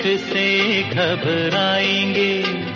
से घबराएंगे।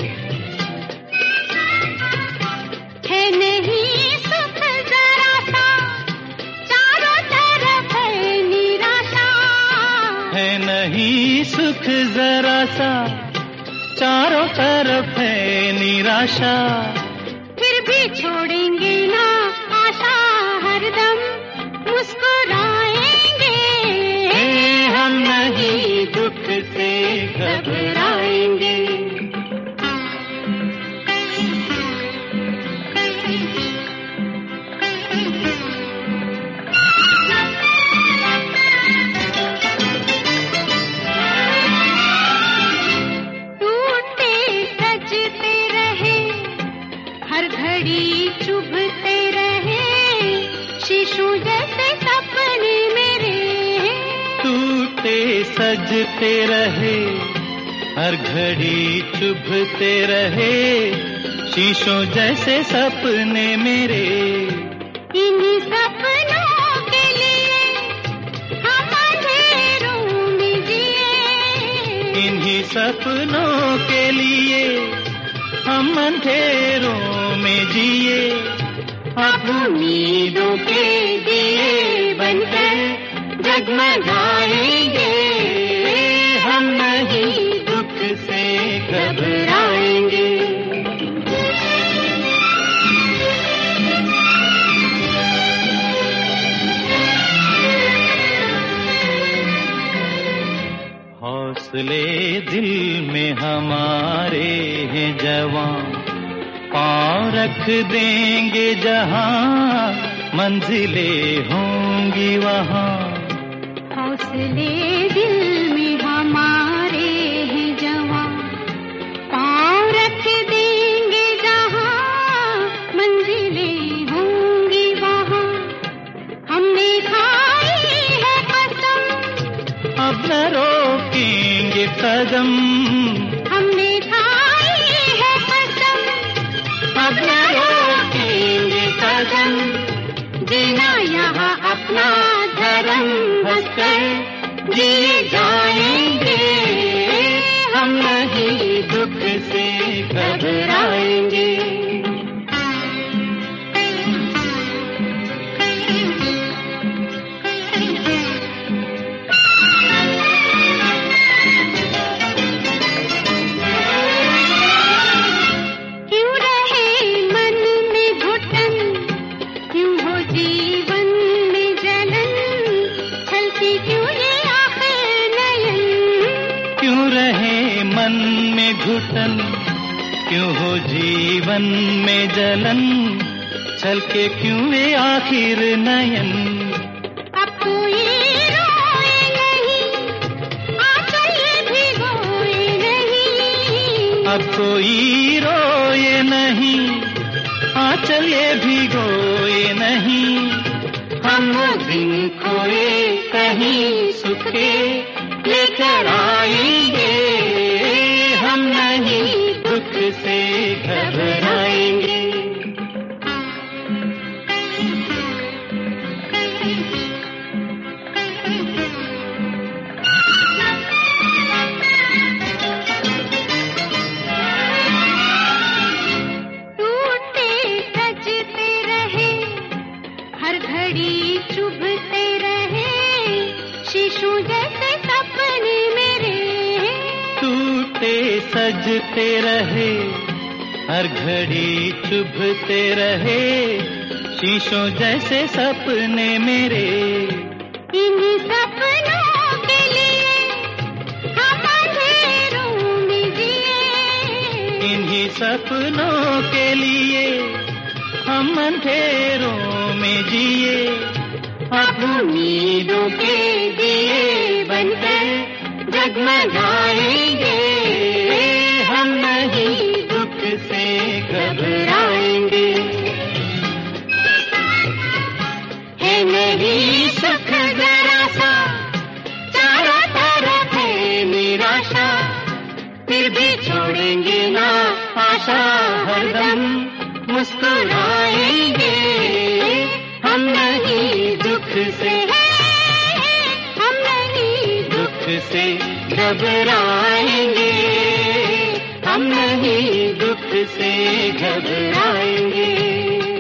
है नहीं सुख जरा सा, चारों तरफ है निराशा। है नहीं सुख जरा सा, चारों तरफ है निराशा। फिर भी छोड़ेंगे ना आशा, हरदम मुस्कुराएंगे। हम नहीं दुख से घबराएंगे। टूटते सजते रहे, हर घड़ी चुभते रहे, शीशों जैसे सपने मेरे। टूटते सजते रहे, हर घड़ी चुभते रहे, शीशों जैसे सपने मेरे। इन्हीं सपनों के लिए हम अंधेरों में जिए। इन्हीं सपनों के लिए हम अंधेरों में जिए। अब उम्मीदों के दिए बनकर जगमगाएंगे। हम नहीं दुख से घबराएंगे। हौसले दिल में हमारे हैं जवान, पाँव रख देंगे जहाँ, मंजिलें होंगी वहाँ। हौसले दिल में हमारे हैं जवान, पाँव रख देंगे जहाँ, मंजिलें होंगी वहाँ। हमने खाई है कसम, अब न रोकेंगे कदम। हमने खाई है कसम, अब न रोकेंगे कदम। जीना यहाँ अपना धर्म, हंसकर जिए जाएंगे। हम नहीं दुख से घबराएंगे। क्यों रहे मन में घुटन, क्यों हो जीवन में जलन, छलकी क्यों ये आखिर नयन। क्यों रहे मन में घुटन, क्यों हो जीवन में जलन, छलके क्यों ये आखिर नयन। अब कोई रोए नहीं, आंचल ये भिगोए नहीं। अब कोई रोए नहीं, आंचल ये भिगोए नहीं। हम वो दिन खोए कहीं सुखे लेकर आएंगे। हम नहीं दुख से घबराएंगे। टूटते सजते रहे, हर घड़ी चुभते रहे, शीशों जैसे सपने मेरे। टूटते सजते रहे, हर घड़ी चुभते रहे, शीशों जैसे सपने मेरे। इन्हीं सपनों के लिए हम अंधेरों में जिए। इन्हीं सपनों के लिए हम अंधेरों में जिए। अब उम्मीदों के दिए बनकर जगमगाएंगे। हम नहीं दुख से घबराएंगे। है नहीं सुख जरा सा, चारों तरफ है निराशा। फिर भी छोड़ेंगे ना आशा, हरदम मुस्कुराएंगे। हम नहीं दुख से, हम नहीं दुख से घबराएंगे, हम नहीं दुख से घबराएंगे।